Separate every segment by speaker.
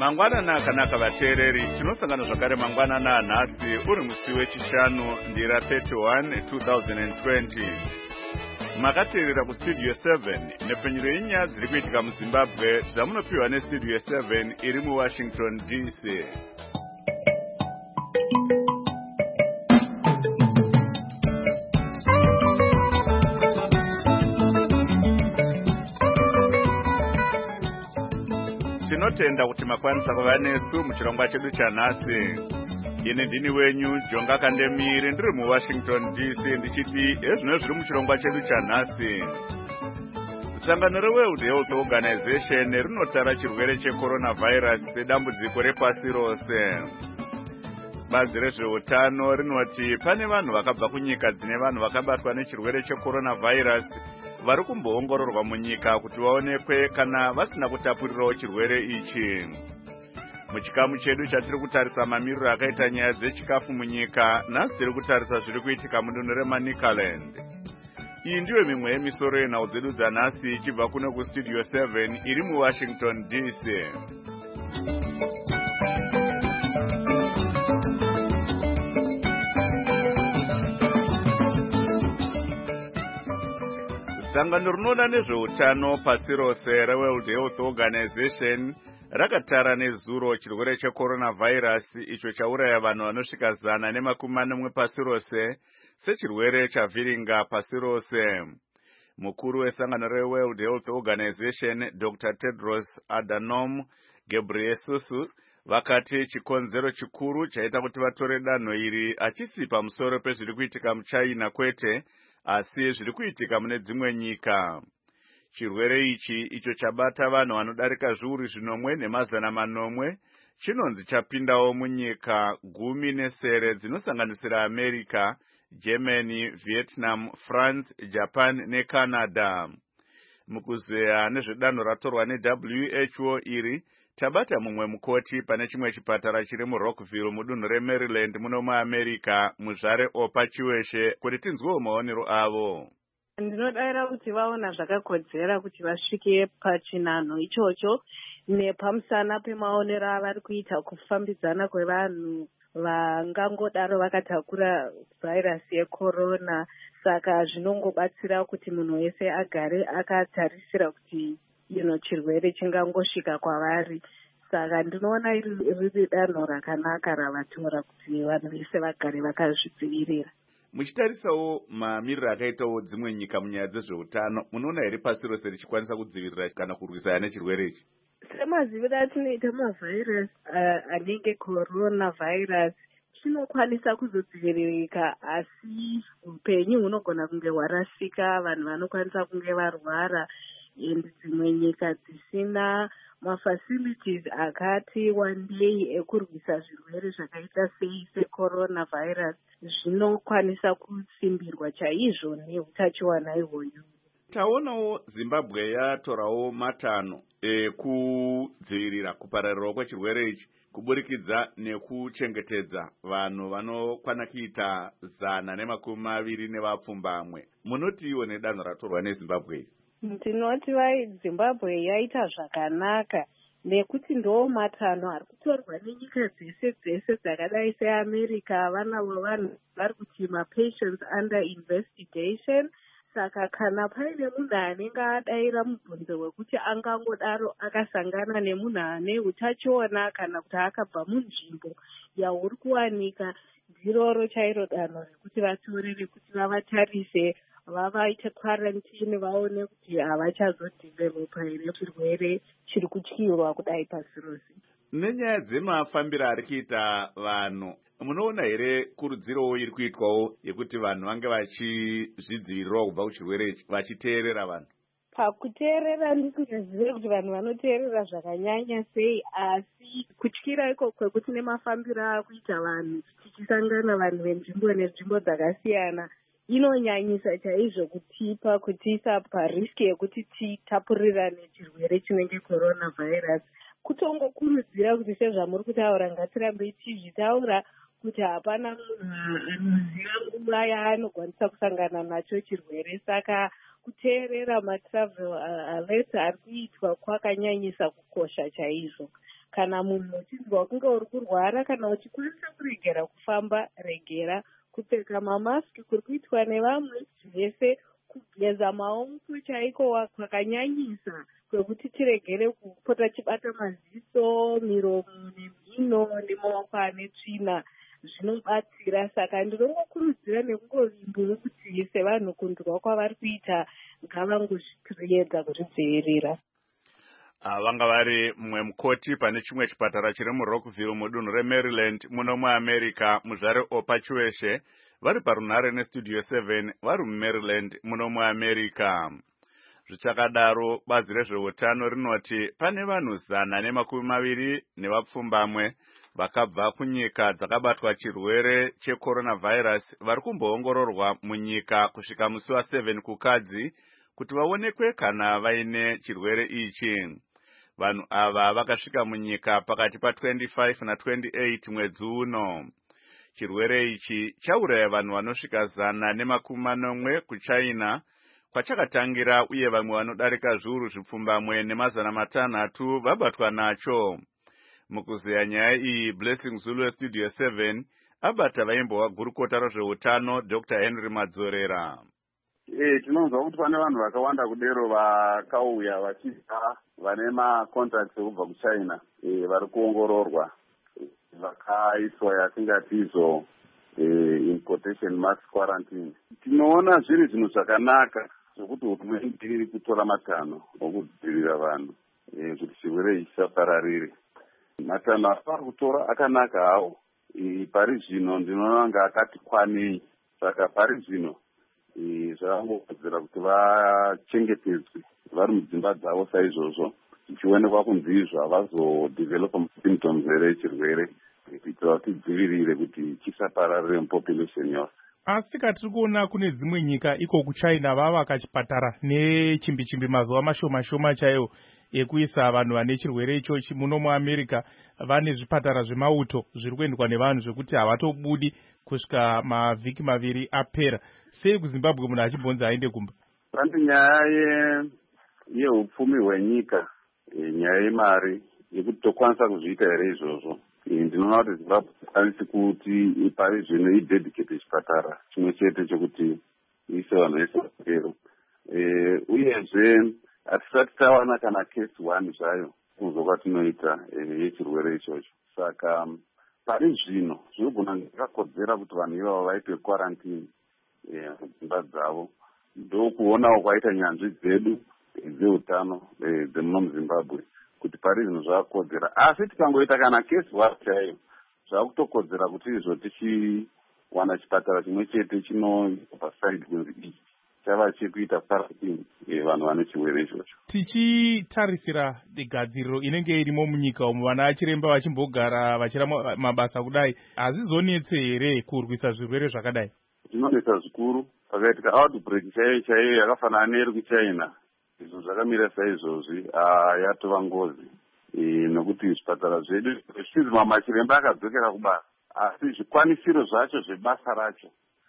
Speaker 1: Mangwanana akanaka vateereri, tinosangana zvakare mangwanana nhasi uri musi wechishanu ndira 31 2020. Makateerera kustudio 7 nepfenyuro yenyaya dziri kuitika muZimbabwe zvamunopiwa nestudio 7 iri muWashington DC. Tinotenda kuti makwanisa kuva nesu muchirongwa chedu chanhasi. Ini ndini wenyu Jonga Kandemiri ndiri muWashington DC ndichiti ezvino zviri muchirongwa chedu chanhasi. Sangano reWorld Health Organization rinotara chirwere checoronavirus sedambudziko repasi rose. Bazi rezveutano rinoti pane vanhu vakabva kunyika dzine vanhu vakabatwa nechirwere checoronavirus vari kumboongororwa munyika kuti vaonekwe kana vasina kutapurirawo chirwere ichi. Muchikamu chedu chatiri kutarisa mamiriro akaita nyaya dzechikafu munyika, nhasi tiri kutarisa zviri kuitika mudunhu reManicaland. Iyi ndiyo mimwe yemisoro yenhau dzedu dzanhasi ichibva kuno kustudio 7 iri muWashington DC. Sangano rinoona nezveutano pasi rose reWorld Health Organization rakatara nezuro chirwere checoronavirus icho chauraya vanhu vanosvika 140 pasi rose sechirwere chavhiringa pasi rose. Mukuru wesangano reWorld Health Organization Dr. Tedros Adhanom Ghebreyesus vakati chikonzero chikuru chaita kuti vatore danho iri achisi pamusoro pezviri kuitika muChina kwete, asi zviri kuitika mune dzimwe nyika. Chirwere ichi icho chabata vanhu vanodarika zviuru 1,800 chinonzi chapindawo munyika 10 dzinosanganisira America, Germany, Vietnam, France, Japan neCanada. Mukuzeya nezvedanho ratorwa neWHO iri, tabata mumwe mukoti pane chimwe chipatara chiri muRockville mudunhu reMaryland muno muAmerica, muzvare Opa Chiweshe, kuti tinzwewo maonero avo.
Speaker 2: Ndinodavira kuti vaona zvakakodzera kuti vasvike pachinanho ichocho nepamusana pemaonero avari kuita kufambidzana kwevanhu vangangodaro vakatakura vhairasi yecorona. Saka zvinongobatsira kuti munhu wese agare akatarisira kuti chirwere chingangosvika kwavari. Saka ndinoona riri danho rakanaka ravatora kuti vanhu vese vagare vakazvidzivirira.
Speaker 1: Muchitarisawo mamiriro akaitawo dzimwe nyika munyaya dzezveutano, munoona here pasi rose richikwanisa kudzivirira kana kurwisana nechirwere ichi?
Speaker 2: Semaziviro atinoita mavhairasi anenge coronavirus chinokwanisa kuzodziviririka, asi upenyu hunogona kunge hwarasika, vanhu vanokwanisa kunge varwara, dzimwe nyika dzisina mafacilities akati wandei ekurwisa zvirwere zvakaita sei secoronavirus zvinokwanisa kusimbirwa chaizvo neutachiwana ihwoyu.
Speaker 1: Taonawo Zimbabwe yatorawo matanho ekudzivirira kupararirawo kwechirwere ichi kuburikidza nekuchengetedza vanhu vanokwana kuita 120 nevapfumbamwe. Munotiwo nedanho ratorwa neZimbabwe?
Speaker 2: Ndinoti Zimbabwe yaita zvakanaka nekuti ndo matanho ari kutorwa nenyika dzese dzakadai seAmerica. Vanavo vanhu vari kuti mapatients under investigation. Saka kana paine munhu anenge adaira mubvunzo wekuti angangodaro akasangana nemunhu ane utachiona kana kuti akabva munzvimbo yauri kuwanika, ndiroro chairo danho rekuti vatore rekuti vavatarise, vavaite quarantine, vaone kuti havachazodhivelopa here chirwere chiri kutyirwa kudai pasi rose.
Speaker 1: Nenyaya dzemafambiro ari kuita vanhu, munoona here kurudzirowo iri kuitwawo yekuti vanhu vange vachizvidzivirirawo kubva kuchirwere ichi vachiteerera vanhu?
Speaker 2: Pakuteerera ndisingazive kuti vanhu vanoteerera zvakanyanya sei, asi kutyira iko kwekuti nemafambiro akuita vanhu tichisangana vanhu venzvimbo nenzvimbo dzakasiyana inonyanyisa chaizvo kutiisa pariski yekuti titapurirane chirwere chinenge coronavirus. Kutongokurudzira kuti sezvamuri kutaura ngatirambe tichizvitaura kuti hapana munhu anoziva nguva yaanokwanisa kusangana nacho chirwere. Saka kuteerera matravel alerts ari kuitwa kwakanyanyisa kukosha chaizvo. kana munhu uchinzwa kunge uri kurwara kana uchikwanisa kuregera kufamba regera, kupfeka mamaski kuri kuitwa nevamwe zvese, kugeza maoko chaiko kwakanyanyisa kwekuti tiregere kupota chibata maziso, miromo nemhino nemaoko ane tsvina zvinobatsira. Saka ndinongokurudzira nekungovimbuwo kuti sevanhu kunzwa kwavari kuita ngavangozviedza kuzvidzivirira.
Speaker 1: Vanga vari mumwe mukoti pane chimwe chipatara chiri muRockville mudunhu reMaryland muno muAmerica, muzvare Opa Chiweshe, vari parunhare neStudio 7 vari muMaryland muno muAmerica. Zvichakadaro, bazi rezveutano rinoti pane vanhu 120 nevapfumbamwe vakabva kunyika dzakabatwa chirwere cheCoronavirus vari kumboongororwa munyika kusvika musi wa7 kukadzi kuti vaonekwe kana vaine chirwere ichi. Vanhu ava vakasvika munyika pakati pa25 na28 mwedzi uno. Chirwere ichi chauraya vanhu vanosvika 140 kuChina kwachakatangira, uye vamwe vanodarika zviuru zvipfumbamwe ne500 vabatwa nacho. Mukuzeya nyaya iyi, Blessing Zulu weStudio 7 abata vaimbowa gurukota rezveutano Dr. Henry Madzorera.
Speaker 3: Tinonzwa kuti pane vanhu vakawanda kudero vakauya vachibva vane macontacts ekubva kuChina vari kuongororwa, vakaiswa yatingatizo in quotation marks quarantine. Tinoona zviri zvinhu zvakanaka zvokuti hurumende iri kutora matanho okudzivirira vanhu kuti chirwere ichi chisapararire. Matanho avari kutora akanaka hawo. Pari zvino ndinoona nga akati kwanei, saka pari zvino zvakangokodzera kuti vachengetedzwe vari mudzimba dzavo saizvozvo, zvichionekwa kunzi izvo havazodevelopa symptoms here echirwere, kuitira kuti dzivirire kuti chisapararire mupopulation yose.
Speaker 4: Asi tiri kuona kune dzimwe nyika iko kuChina vavaka chipatara nechimbi-chimbi mazuva mashoma chaiwo ekuisa vanhu vane chirwere ichochi. Muno muAmerica vane zvipatara zvemauto zviri kuendwa nevanhu zvekuti havatobudi kusvika mavhiki 2 apera. Sei kuZimbabwe munhu achibvunza aende kumba?
Speaker 3: Pane nyaya yeupfumi hwenyika, nyaya yemari yekuti tokwanisa kuzviita here izvozvo. Ndinoona kuti Zimbabwe kwanisi kuti pari zvino idedicate chipatara chimwe chete chokuti ise vanhu vese vakero. Uyezve hatisati tawana kana case 1 zvayo kunzwa kwatinoita yechirwere ichocho. Saka pari zvino zvinogona zvakakodzera kuti vanhu ivavo vaitwe quarantine mudzimba dzavo. Ndokuonawo kwaita nyanzvi dzedu dzeutano dzemuno muZimbabwe kuti pari zvino zvakakodzera. Asi tikangoita kana case 1 chaiyo zvakutokodzera kuti izvo tichiwana chipatara chimwe chete chinoita pasaidi kunzi ichi chava chekuita quarantine vanhu vane chirwere ichocho.
Speaker 4: Tichitarisira gadziriro inenge irimo munyika umu, vana vachiremba vachimbogara vachira mabasa kudai, hazvizonetse here kurwisa zvirwere zvakadai?
Speaker 3: Zvinonetsa zvikuru. Pakaitika outbreak chaiyo yakafanana neiri kuChina, izvo zvakamira saizvozvi yatova ngozi, nokuti zvipatara zvedu zvichizima machiremba akadzokera kubasa, asi zvikwanisiro zvacho zvebasa racho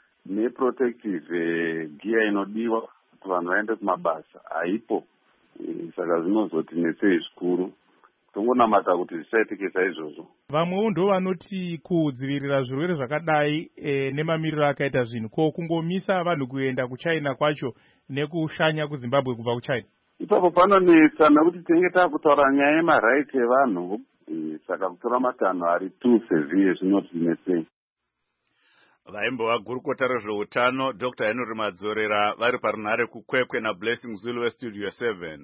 Speaker 3: neprotective gear inodiwa kuti vanhu vaende kumabasa haipo. Saka zvinozotinetsei zvikuru. Tongonamata kuti zvisaitike saizvozvo.
Speaker 4: Vamwewo ndo vanoti kudzivirira zvirwere zvakadai nemamiriro akaita zvinhu, ko kungomisa vanhu kuenda kuChina kwacho nekushanya kuZimbabwe kubva kuChina?
Speaker 3: Ipapo panonetsa nekuti tinenge takutaura nyaya yemarights evanhu, saka kutora matanho ari too severe zvinotinetsei.
Speaker 1: Vaimbova gurukota rezveutano Dr. Henry Madzorera vari parunhare kukwekwe naBlessing Zulu weStudio 7.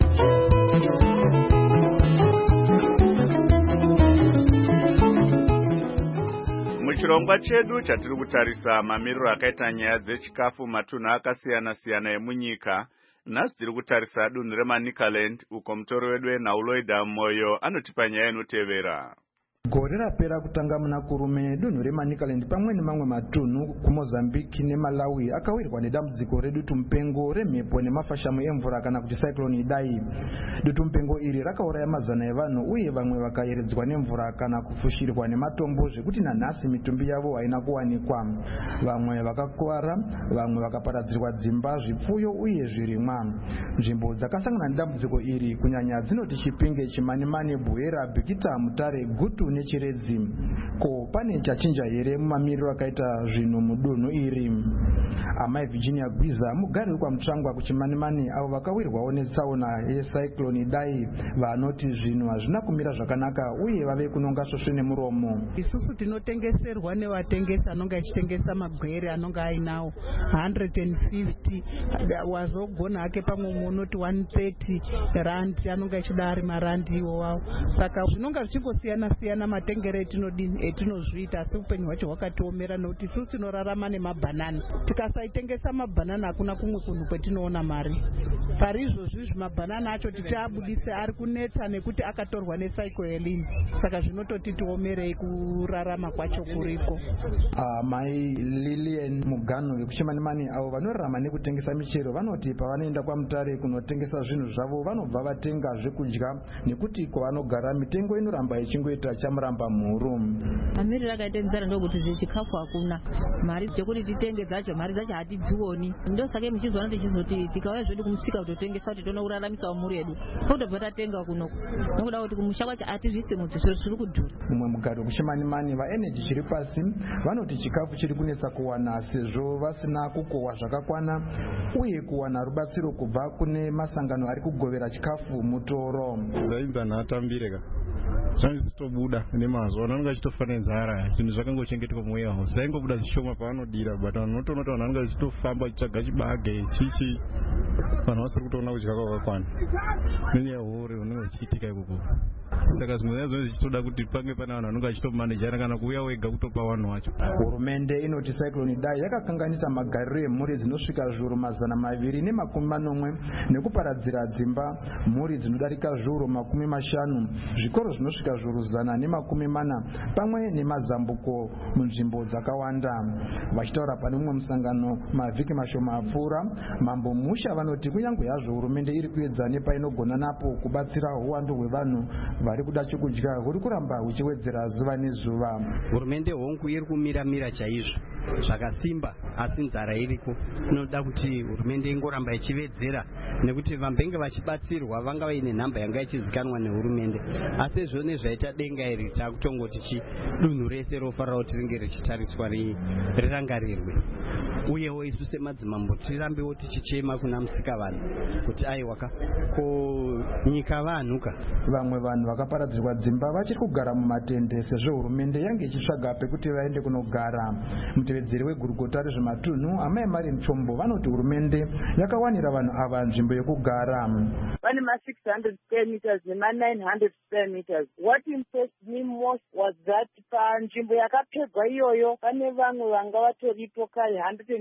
Speaker 1: Muchirongwa chedu chatiri kutarisa mamiriro akaita nyaya dzechikafu matunhu akasiyana-siyana emunyika, nhasi tiri kutarisa dunhu reManicaland uko mutori wedu weNhauloida Moyo anotipa nyaya inotevera.
Speaker 5: Gore rapera kutanga muna kurume dunhu reManicaland pamwe nemamwe matunhu kuMozambique neMalawi akawirwa nedambudziko redutu mupengo remhepo nemafashamu emvura kana kuti cyclone Idai. Dutu mupengo iri rakauraya mazana evanhu uye vamwe vakayeredzwa nemvura kana kufushirwa nematombo zvekuti nanhasi mitumbi yavo haina kuwanikwa. vamwe vakakuwara, vamwe vakaparadzirwa dzimba, zvipfuyo uye zvirimwa. Nzvimbo dzakasangana nedambudziko iri kunyanya dzinoti Chipinge, Chimanimani, Bwera, Bhikita, Mutare, Gutu neChiredzi. Ko pane chachinja here mumamiriro akaita zvinhu mudunhu iri? Amai Virginia Gwiza, mugari wekwaMutsvangwa kuChimanimani, avo vakawirwawo netsaona yecyclone Idai, vanoti zvinhu hazvina kumira zvakanaka uye vave kunonga svosve nemuromo.
Speaker 6: Isusu tinotengeserwa nevatengesi anonga achitengesa magwere anonga ainawo 150 wazogona hake pamwe munoti 130 rand anonga achida ari marandi iwowawo. Saka zvinonga zvichingosiyana siyana matengere etinozviita, asi upenyu hwacho hwakatiomera nokuti isusu tinorarama nemabhanana. Tikasaitengesa mabhanana hakuna kumwe kunhu kwetinoona mari. Parizvozvi mabhanana acho tichaabudise ari kunetsa nekuti akatorwa necyclone. Saka zvinototi tiomerei kurarama kwacho kuriko.
Speaker 5: Mai Lilian Mugano vekuChimanimani avo vanorarama nekutengesa michero vanoti pavanoenda kwaMutare kunotengesa zvinhu zvavo vanobva vatenga zvekudya nekuti kwavanogara mitengo inoramba ichingoita chamuramba mhuru.
Speaker 7: Mamiriro akaita nzara ndokuti zvechikafu hakuna, mari dzekuti titenge dzacho mari dzacho hatidzioni. Ndosaka muchizoona tichizoti tikauya zvedu kumusika kutotengesa kuti toona kuraramisawo mhuri yedu totobva tatenga kuno nokuda kuti kumusha kwacho atizvisi mudzi zviri kudhura.
Speaker 5: Mumwe mugari wekuChimanimani vaeneji chiri pasi vanoti chikafu chiri kunetsa kuwana sezvo vasina kukohwa zvakakwana uye kuwana rubatsiro kubva kune masangano ari kugovera chikafu mutoro.
Speaker 8: Zvainza nhatambireka zvaisitobuda nemazuva anenge achitofa nenzara, zvinhu zvakangochengetwa muwarehouse zvaingobuda zvishoma pavanodira, but vanhu unotoona kuti vanhu vanenge vachitofamba vachitsvaga chibage chichi, vanhu vasiri kutoona kudya kwakakwana nenyaya yehore unenge uchiitika ikoko. Saka zvimwe zvacho zvichitoda kuti pange pane vanhu vanenge vachitomanejana kana kuuya wega kutopa vanhu vacho.
Speaker 5: Hurumende inoti cyclone Idai yakakanganisa magariro emhuri dzinosvika zviuru 240 nekuparadzira dzimba, mhuri dzinodarika zviuru 50, zvikoro zvinosvika zviuru 140 pamwe nemazambuko munzvimbo dzakawanda. Vachitaura pane mumwe musangano mavhiki mashoma apfuura, Mambo Musha vanoti kunyange hazvo hurumende iri kuedza nepainogona napo kubatsira uwandu hwevanhu vari kuda chokudya huri kuramba huchiwedzera zuva nezuva.
Speaker 9: Hurumende hongu iri kumira chaizvo zvakasimba, asi nzara iriko. Inoda kuti hurumende ingoramba ichivedzera nekuti vambenge vachibatsirwa vanga vaine nhamba yanga ichizikanwa nehurumende, asi zvone zvaita denga iri takutongoti dunhu rese rofarira kuti ringe richitariswa rirangarirwe. Uyewo isu semadzimambo tirambewo tichichema kuna Musikavanhu kuti aiwaka ko nyika vanhuka.
Speaker 5: Vamwe vanhu vakaparadzirwa dzimba vachiri kugara mumatende sezvo hurumende yange ichitsvaga pekuti vaende kunogara. Mutevedzeri wegurukota rezvematunhu Amai Mari Mchombo vanoti hurumende yakawanira vanhu ava nzvimbo yekugara.
Speaker 10: Pane ma600 square meters nema900 square meters. What impressed me most was that panzvimbo yakapfegwa iyoyo pane vamwe vanga vatoripo kare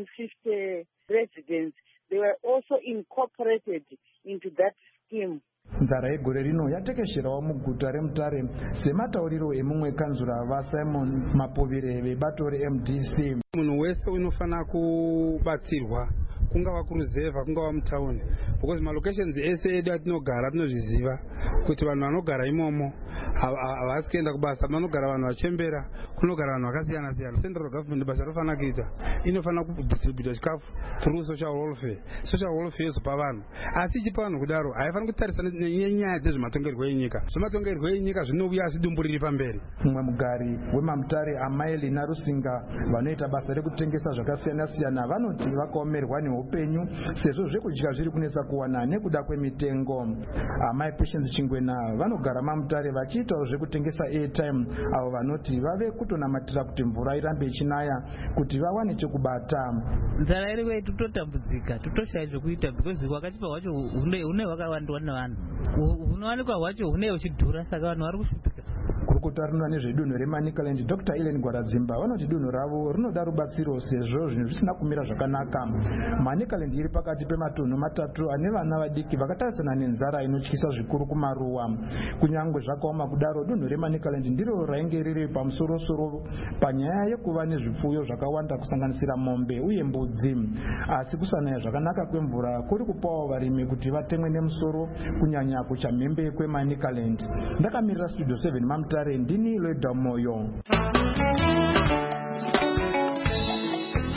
Speaker 10: 150 residents. They were also incorporated into that scheme.
Speaker 5: Nzara yegore rino yatekesherawo muguta reMutare sematauriro emumwe kanzura vaSimon Mapovire vebato reMDC.
Speaker 11: Munhu wese unofanira kubatsirwa, kungava kuruzevha kungava mutauni, because malocations ese edu atinogara tinozviziva kuti vanhu vanogara imomo havasi kuenda kubasa, vanogara vanhu vachembera, kunogara vanhu vakasiyana siyana. Central government basa rofanira kuita inofanira kudistributa chikafu through social welfare. Social welfare yozopa vanhu, asi ichipa vanhu kudaro haifaniri kutarisana nenyaya dzezvematongerwo enyika. Zvematongerwo enyika zvinouya asi dumbu riri pamberi.
Speaker 5: Mumwe mugari weMamutare Amai Lina Rusinga vanoita basa rekutengesa zvakasiyana siyana vanoti vakaomerwa neupenyu sezvo zvekudya zviri kunetsa kuwana nekuda kwemitengo. Amai Patience Chingwena vanogara Mamutare vachiitawo zvekutengesa airtime, avo vanoti vave kutonamatira kuti mvura irambe ichinaya kuti vawane chekubata.
Speaker 12: Nzara iri kwedu totambudzika, totoshaya zvekuita because hwakachipa hwacho hune hwakawandwa nevanhu, hunowanikwa hwacho hune huchidhura, saka vanhu vari kushupika.
Speaker 5: Kurukutarirana nezvedunhu reManicaland Dr. Ellen Gwaradzimba vanoti dunhu ravo rinoda rubatsiro sezvo zvinhu zvisina kumira zvakanaka. Manicaland iri pakati pematunhu matatu ane vana vadiki vakatarisana nenzara inotyisa zvikuru kumaruwa. Kunyange zvakaoma kudaro, dunhu reManicaland ndiro rainge riri pamusorosoro panyaya yekuva nezvipfuyo zvakawanda kusanganisira mombe uye mbudzi. Asi kusanaya zvakanaka kwemvura kuri kupawo varimi kuti vatemwe nemusoro kunyanya kuchamhembe kweManicaland. Ndakamirira Studio 7 Mamutare, ndini Loida Moyo.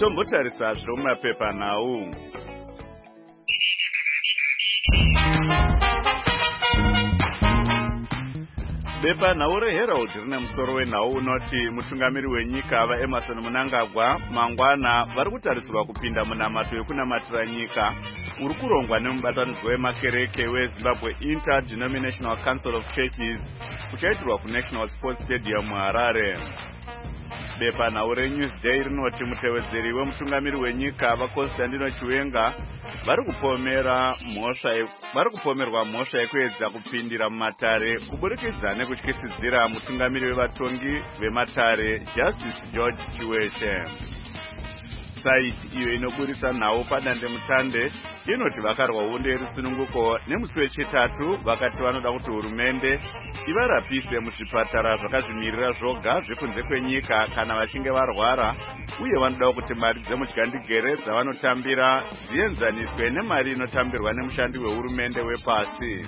Speaker 1: tombotarisazve mumapepa nhau. Bepa nhau reHerald rine musoro wenhau unoti mutungamiri wenyika vaEmmerson Mnangagwa mangwana vari kutarisirwa kupinda munamato yekunamatira nyika uri kurongwa nemubatanidzwa wemakereke weZimbabwe Interdenominational Council of Churches uchaitirwa kuNational Sports Stadium muHarare. Bepa nhau reNewsday rinoti mutevedzeri wemutungamiri wenyika vaConstantino Chiwenga vari kupomerwa mhosva yekuedza kupindira mumatare kuburikidza nekutyisidzira mutungamiri wevatongi vematare Justice George Chiweshe. Saiti iyo inoburisa nhau padandemutande inoti vakarwa hondo yerusununguko nemusi wechitatu vakati vanoda kuti hurumende ivarapise muzvipatara zvakazvimirira zvoga zvekunze kwenyika kana vachinge varwara, uye vanoda kuti mari dzemudyandikere dzavanotambira dzienzaniswe nemari inotambirwa nemushandi wehurumende wepasi.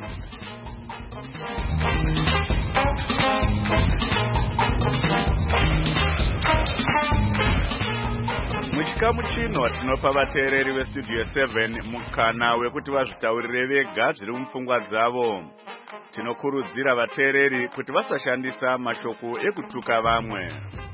Speaker 1: Muchikamu chino tinopa vateereri veStudio 7 mukana wekuti vazvitaurire vega zviri mupfungwa dzavo. Tinokurudzira vateereri kuti vasashandisa mashoko ekutuka vamwe.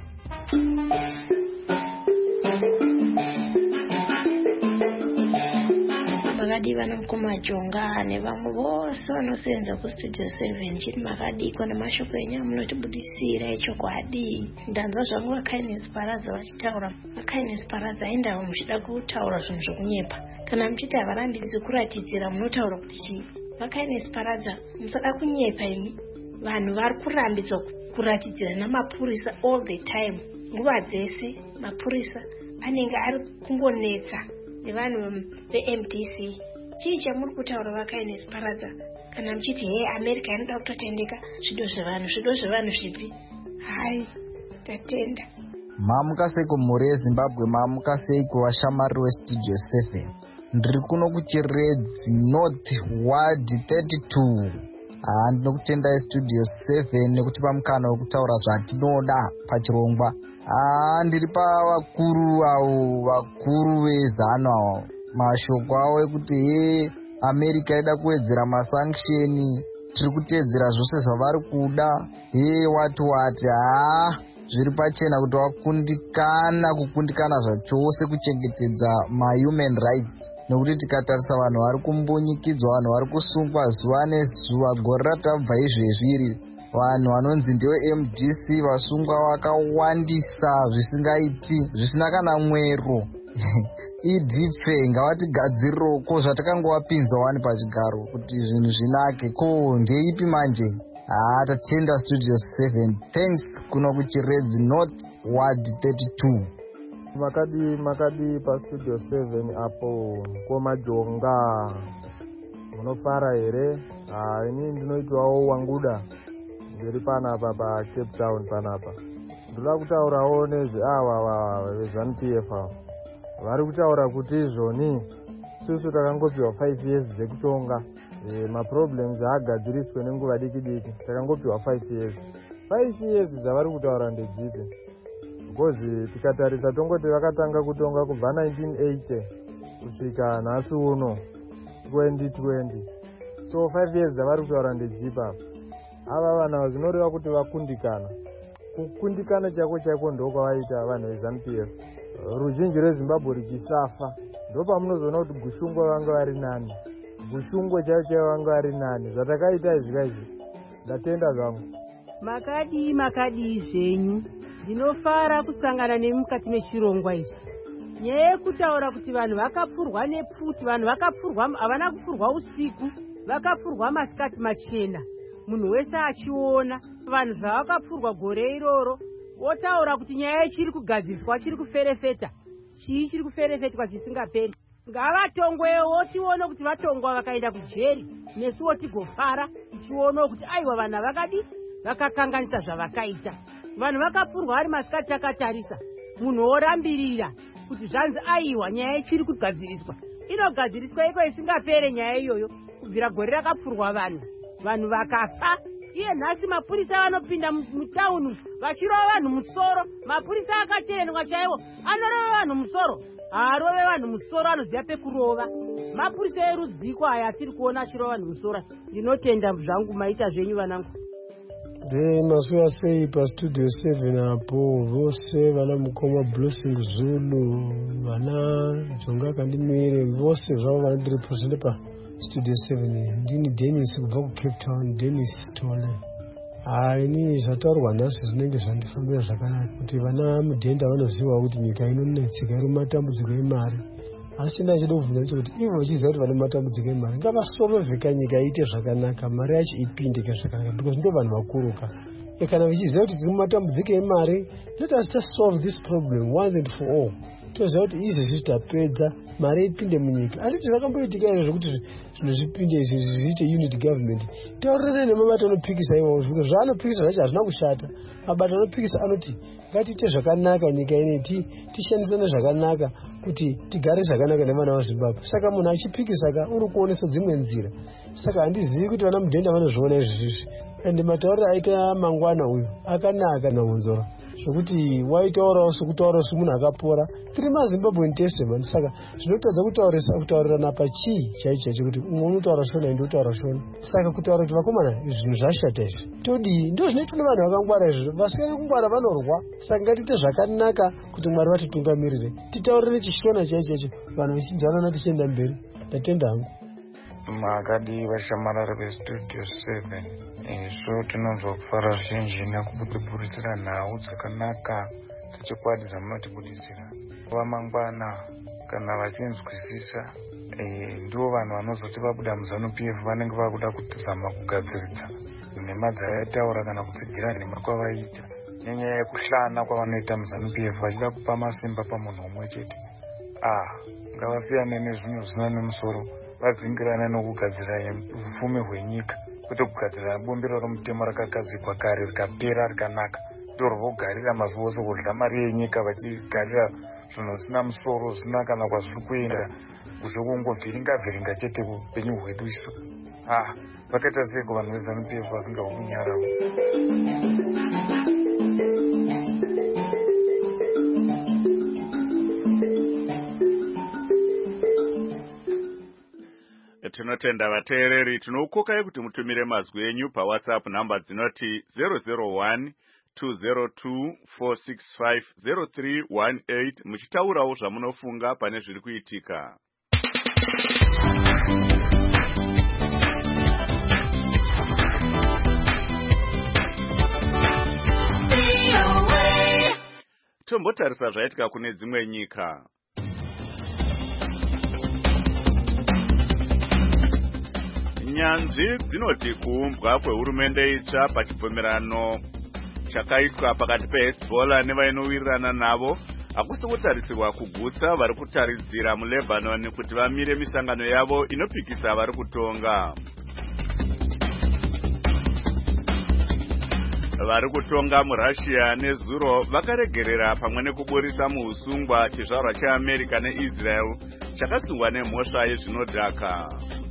Speaker 13: Makadi vanomukoma Jonga nevamwe vose vanosenza kuStudio 7 chiti makadiko namashoko enyu munotibudisira echokwadi. Ndanzwa zvangu vaKainesi Paradza vachitaura. vaKainesi Paradza aendawo muchida kutaura zvinhu zvokunyepa. Kana muchiti havarambidzi kuratidzira munotaura kuti chii? vaKainesi Paradza musada kunyepa imi. Vanhu vari kurambidzwa kuratidzira namapurisa all the time. Nguva dzese mapurisa anenge ari kungonetsa nevanhu veMDC. Chii chamuri kutaura vaKainesi Paradza? Kana muchiti America inoda kutotendeka zvido zvevanhu zvipi? Hai, tatenda.
Speaker 14: Mamuka seiko mhuri yeZimbabwe, mamuka seiko washamari weStudio 7. Ndiri kuno kuChiredzi North Ward 32. Ndinokutendai Studio 7 nekutipa mukana wekutaura zvatinoda pachirongwa. Ndiri pavakuru avo vakuru vezano avo. Mashoko avo ekuti America ida kuwedzera masanksheni, tiri kuteedzera zvose zvavari kuda. Wati zviri pachena kuti kukundikana zvachose kuchengetedza mahuman rights. Nekuti tikatarisa vanhu vari kumbunyikidzwa, vanhu vari kusungwa zuva nezuva, gore ratabva izvezviri. Vanhu vanonzi ndewe MDC vasungwa vakawandisa zvisingaiti, zvisina kana mwero. Idipfe ngavatigadziroko zvatakangowapinza wani pachigaro kuti zvinhu zvinake. Ko ndeipi manje? Tatenda Studio 7. Thanks kuno kuChiredzi North Ward 32.
Speaker 15: Makadi paStudio 7 apo komajonga munofara here? Ini ndinoitwawo wanguda ndiri panapa paCape Town panapa. Ndoda kutaurawo nezveava veZANU-PF ava vari kutaura kuti izvoni susu takangopiwa 5 years dzekutonga. Maproblems haagadziriswe nenguva diki takangopiwa 5 years. 5 years dzavari kutaura ndedzipi? Because tikatarisa tongoti vakatanga kutonga kubva 1980 kusvika nhasi uno 2020. So 5 years dzavari kutaura ndedzipa. Ava vana zvinoreva kuti vakundikana. Kukundikana chaiko ndokwavaita vanhu veZANU-PF. Ruzhinji rweZimbabwe richisafa ndopamunozoona kuti gushungwa vanga vari nani. Gushungwa chaicho vanga vari nani. Zvatakaita izvi ndatenda zvangu.
Speaker 16: Makadi zvenyu. Ndinofara kusangana nemukati mechirongwa ichi. Nyaya yekutaura kuti vanhu vakapfurwa nepfuti, vanhu vakapfurwa, havana kupfurwa usiku, vakapfurwa masikati machena. Munhu wese achiona vanhu zvavakapfurwa gore iroro. Wotaura kuti nyaya chiri kugadziriswa, chiri kuferefeta. Chii chiri kuferefetwa chisingaperi? Ngavatongwewo tione kuti vatongwa vakaenda kujeri. Nesuwo tigofara tichiona kuti aiwa vanhu vakadi vakakanganisa zvavakaita. Vanhu vakapfurwa vari masikati takatarisa. Munhu orambirira kuti zvanzi aiwa nyaya ichiri kugadziriswa. Inogadziriswa iko isingapere nyaya iyoyo kubvira gore rakapfurwa vanhu. Vanhu vakafa iye nhasi mapurisa vanopinda mutauni vachirova vanhu musoro. Mapurisa akaterenwa chaiwo anorova vanhu musoro. Haarove vanhu musoro, anoziva pekurova. Mapurisa erudziko aya atiri kuona achirova vanhu musoro. Ndinotenda zvangu maita zvenyu vanangu.
Speaker 17: Masuwa sei pastudio 7 apo vose vana Mukoma Blessing Zulu vana Jonga Kandimire vose zvavo vanodirepresente pastudio 7. Ndini Dennis kubva kuCape Town, Dennis Tole. Ini zvataurwa nhasi zvinenge zvandifambira zvakanaka kuti vana mudhenda vanoziva kuti nyika inonetsika iri mumatambudziko emari. Asi ndachida kubvunza kuti ivo vachiziva kuti vane matambudziko emari ngavasorovheka nyika iite zvakanaka, mari yacho ipindike zvakanaka, because ndo vanhu vakuruka. Kana vachiziva kuti tiri mumatambudziko emari, let us just solve this problem once and for all. Toziva kuti izvezvi tapedza mari ipinde munyika. Handiti zvakamboitika izvo zvokuti zvinhu zvipinde izvi zviite unity government. Taurire nemabato anopikisa ivovo, because zvaanopikisa zvacho hazvina kushata. Mabato anopikisa anoti ngatiite zvakanaka nyika ineyi, tishandisane zvakanaka kuti tigare zvakanaka nevana vaZimbabwe. Saka munhu achipikisa uri kuonesa dzimwe nzira. Saka handizivi kuti vana mudhenda vanozviona izvizvi. Ende matauriro aita Mangwana uyu akanaka namunzoro. Zvokuti waitaurawo sekutaurawo semunhu akapora. Tiri maZimbabwe tese. Saka zvinotadza kutaurirana pachii chaicho kuti umwe unotaura shona ende utaura shona. Saka kutaura kuti vakomana zvinhu zvashata izvi. Todi ndo zvinoitwa nevanhu vakangwara izvi. Vasina kungwara vanorwa. Saka ngatiite zvakanaka kuti Mwari vatitungamirire. Titaurire chishona chaicho vanhu vachinzwanana tichienda mberi. Ndatenda hangu.
Speaker 18: Makadi vashamarara vestudio 7 izvo tinonzwa kufara zvizhinji nekubudisira nhau dzakanaka dzechikwadi dzamunotibudisira. Vamangwana kana vachinzwisisa ndivo vanhu vanozoti vabuda muZANU-PF vanenge vakuda kutizama kugadziridza nhema dzavataura kana kutsigira nhema kwavaita nenyaya yekuhlana kwavanoita muZANU-PF vachida kupa masimba pamunhu umwe chete. Ngavasiyane nezvinhu zvisina nemusoro, vadzingirane nokugadzira upfumi hwenyika, kwete kugadzira bumbiro romutemo rakagadzirwa kare rikapera rikanaka. Ndiro vogarira mazuva ose kudya mari yenyika vachigarira zvinhu zvisina musoro zvisina kana kwazviri kuenda kuzvokungobviringa chete upenyu hwedu isu. Vakaita seiko vanhu veZANU-PF vasingahunyarawo.
Speaker 1: Tinotenda vateereri, tinokukokai kuti mutumire mazwi enyu paWhatsApp namba dzinoti 001 202 465 0318 muchitaurawo zvamunofunga pane zviri kuitika. Tombotarisa zvaitika kune dzimwe nyika. Nyanzvi dzinoti kuumbwa kwehurumende itsva pachibvumirano chakaitwa pakati peHezbollah nevainowirirana navo hakusi kutarisirwa kugutsa vari kutaridzira muLebanon kuti vamire misangano yavo inopikisa vari kutonga. Vari kutonga muRussia nezuro vakaregerera pamwe nekuburisa muusungwa chizvarwa cheAmerica neIsrael chakasungwa nemhosva yezvinodhaka.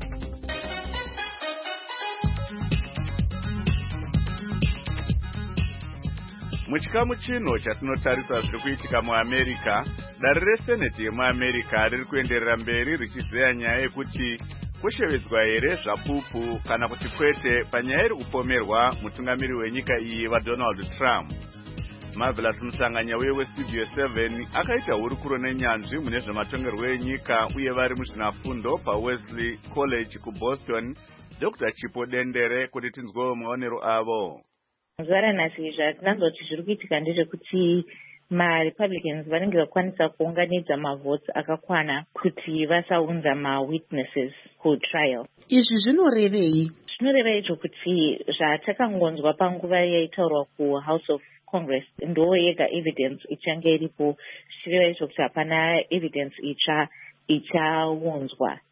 Speaker 1: Muchikamu chino chatinotarisa zviri kuitika muAmerica, dare reSenate yemuAmerica riri kuenderera mberi richizeya nyaya yekuti kushevedzwa here zvapupu kana kuti kwete panyaya iri kupomerwa mutungamiri wenyika iyi vaDonald Trump. Marvelous Musanganya weStudio 7 akaita hurukuro nenyanzvi mune zvematongerwo enyika uye vari muzvinafundo paWesley College kuBoston, Dr. Chipo Dendere, kuti tinzwewo maonero avo.
Speaker 19: Zvara nhasi zvatinanzwa kuti zviri kuitika ndezvekuti maRepublicans vanenge vakwanisa kuunganidza mavotes akakwana kuti vasaunza mawitnesses kutrial.
Speaker 20: Izvi zvinorevei?
Speaker 19: Zvinoreva izvo kuti zvatakangonzwa panguva yaitaurwa kuHouse of Congress ndo yega evidence ichange iripo, zvichireva izvo kuti hapana evidence itsva ichaunzwa.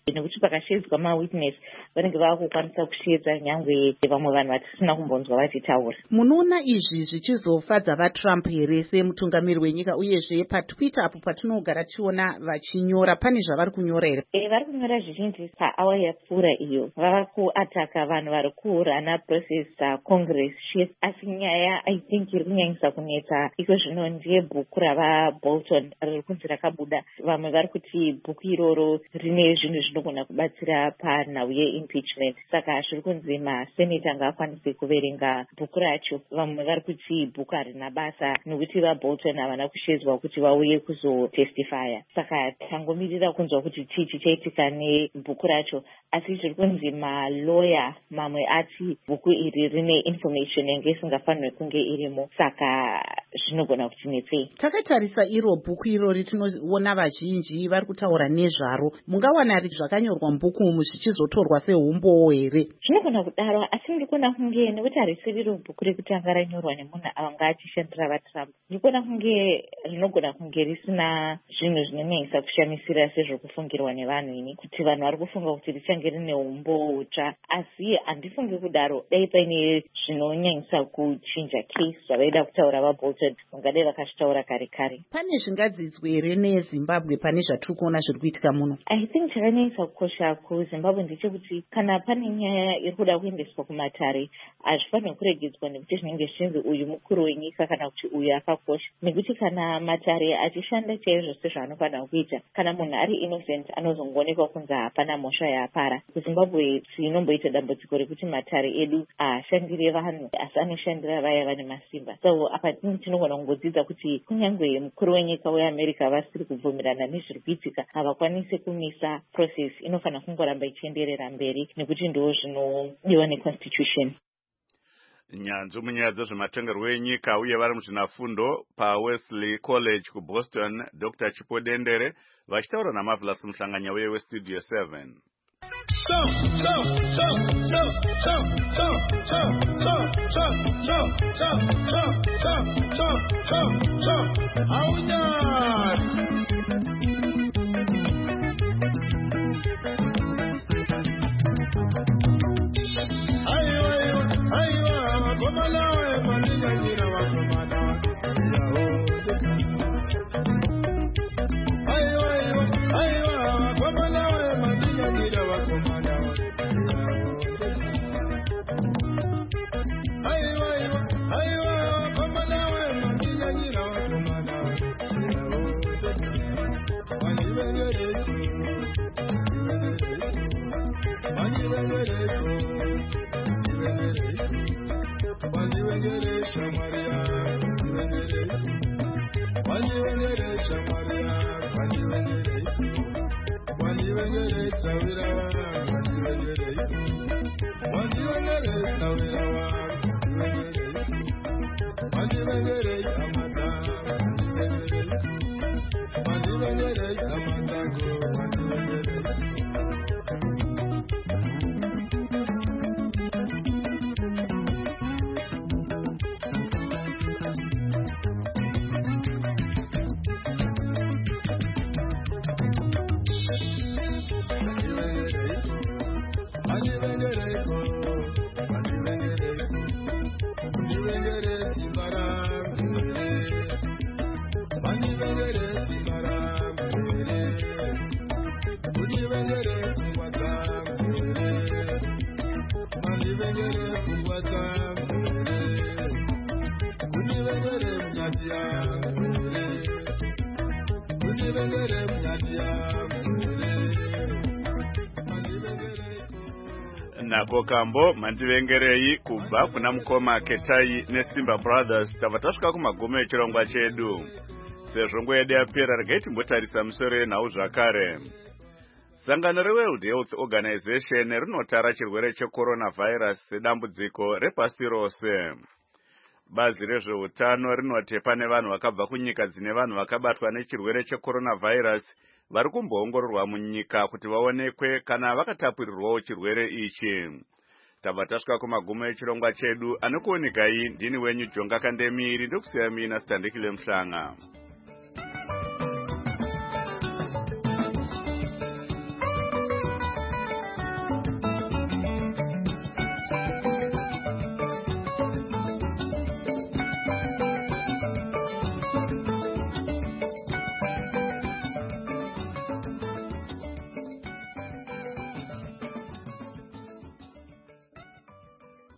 Speaker 19: nekuti pakashedzwa mawitness vanenge vakukwanisa kushedza nyangwe vamwe vanhu vatisina kumbonzwa vachitaura.
Speaker 20: Munoona izvi zvichizofadza vaTrump here semutungamiri wenyika, uyezve paTwitter apo patinogara tichiona vachinyora, pane zvavari kunyora here?
Speaker 19: Vari kunyora zvizhinji paawa yapfuura iyo. Vava kuataka vanhu vari kurana process Congress chief, asi nyaya I think iri kunyanyisa kunetsa iko zvino ndiye bhuku ravaBolton riri kunzi rakabuda. Vamwe vari kuti bhuku iroro rine zvinhu zvinogona kubatsira panhau yeimpeachment, saka zviri kunzi maseneta ngaakwanise kuverenga bhuku racho. Vamwe vari kuti bhuku harina basa nekuti vaBolton havana kushedzwa kuti vauye kuzotestifya, saka tangomirira kunzwa kuti chii chichaitika nebhuku racho. Asi zviri kunzi maloya mamwe ati bhuku iri rine information yange isingafanirwi kunge irimo, saka zvinogona kuti netsei.
Speaker 20: Takatarisa iro bhuku irori tinoona vazhinji vari kutaura nezvaro. Mungawana zvakanyorwa mubhuku umu zvichizotorwa sehumbowo here?
Speaker 19: Zvinogona kudaro, asi ndiri kuona kunge nekuti harisi riro bhuku rekutanga ranyorwa nemunhu anga achishandira vaTrump, ndiri kuona kunge rinogona kunge risina zvinhu zvinonyanyisa kushamisira sezvokufungirwa nevanhu ini, kuti vanhu vari kufunga kuti richange rine umbowo utsva. Asi handifungi kudaro, dai paine zvinonyanyisa kuchinja case zvavaida kutaura vaBolton, vangadai vakazvitaura kare kare.
Speaker 20: Pane zvingadzidzwe here neZimbabwe pane zvatiri kuona zviri kuitika muno?
Speaker 19: I think chakanyanyisa kukosha kuZimbabwe ndechekuti kana pane nyaya iri kuda kuendeswa kumatare, hazvifanirwi kuregedzwa nekuti zvinenge zvichinzi uyu mukuru wenyika kana kuti uyu akakosha, nekuti kana matare achishanda chaizvo sezvaanofanira kuita, kana munhu ari innocent anozongoonekwa kunzi hapana mhosva yaapara. kuZimbabwe tinomboita dambudziko rekuti matare edu haashandire vanhu asi anoshandira vaya vane masimba. So apa tinogona kungodzidza kuti kunyange mukuru wenyika weAmerica vasiri kubvumirana nezviri kuitika, havakwanisi kumisa process, inofanira kungoramba ichienderera mberi nekuti ndo zvinodiwa neconstitution.
Speaker 1: Nyanzvi munyaya dzezvematongerwo enyika uye vari muzvinafundo paWesley College kuBoston, Dr. Chipo Dendere vachitaura naMarvelous Muhlanganya weStudio 7. Nako kambo mandivengerei kubva kuna mukoma Ketai neSimba Brothers. Tava tasvika kumagumo echirongwa chedu. Sezvo nguva yedu yapera, regai timbotarisa musoro yenhau zvakare. Sangano reWorld Health Organization rinotara chirwere cheCoronavirus sedambudziko repasi rose. Bazi rezveutano rinoti pane vanhu vakabva kunyika dzine vanhu vakabatwa nechirwere cheCoronavirus vari kumboongororwa munyika kuti vaonekwe kana vakatapurirwawo chirwere ichi. Tabva tasvika kumagumo echirongwa chedu. Anokuonekai ndini wenyu Jonga Kandemiri, ndokusiya mina Standikile Mhlanga.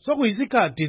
Speaker 21: sokuyisikhathi